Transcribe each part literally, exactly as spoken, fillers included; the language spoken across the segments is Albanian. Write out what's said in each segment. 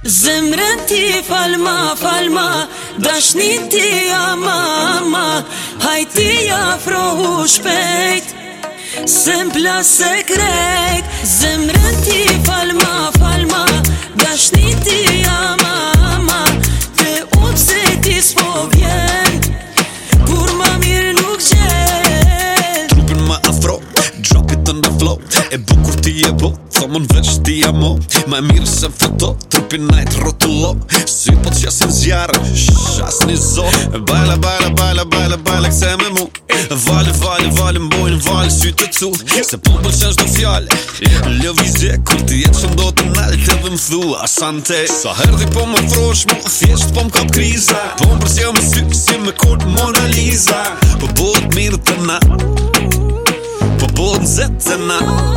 Zemrën ti falma, falma, dashnit ti ama, hajti afrohu shpejt, se m'pla sekret. Zemrën ti falma, falma, dashnit ti ama, te unë se ti s'po vjen, kur ma mirë nuk gjen. Trupin ma afro, drop it on the flow, e bukur ti e bo, thomën veç ti amo, ma e mirë se foto, trupin najt rotullo, sy po t'qasin zjarë, shas një zo. Bajla, bajla, bajla, bajla, bajla kse me mu, vale, vale, vale, mbojnë vale sy të cu, se po m'pëlqen shdo fjale, lëvizje, kur ti jetë që ndo të nalt edhe m'thu asante. Sa herdi po më frosh mu, thjesht po m'kap kriza, po m'përsjo me sy, si me kort Mona Lisa. Po bëhet mirë të na, po bëhet nxet të na.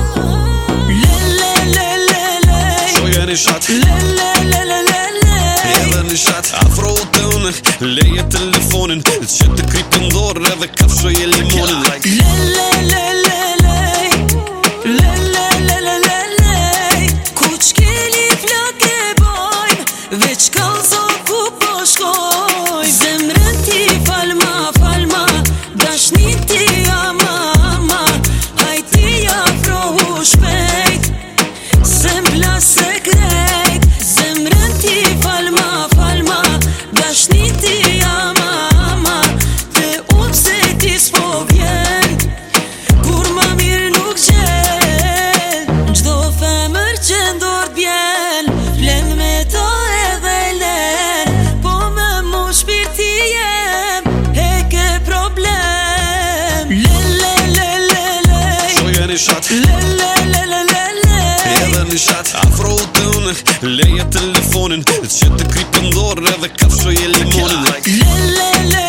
Le, le, le, le, le, Shoja një shat, le, le, le, le, le, le, edhe një shat. Afro të une, leje telefonin, që të kripin dorë edhe kafshoj e limonin. Like le, le, le, le, le, le, le, le, le, le, le, ku qkeli flak e bojnë, veç kalzo ku po shkojnë. Zemrën ti falma, falma, dashnit ti ama, hajti afrohu shpejt, se m'pla sekret. Zemrën ti falma, falma, dashnit ti ama, te unë se ti s'po vjen, kur ma mirë nuk gjen. Gjdo femër që ndor bjen, flen me to edhe len, po me mu shpirti jem, e ke problem. Le, le, le, le, le, shoja një shat, le, le, le, le, le, le, edhe një shat. Afro të une, leje telefonin, që të kripin dorë edhe kafshoj e limonin. Like le, le, le,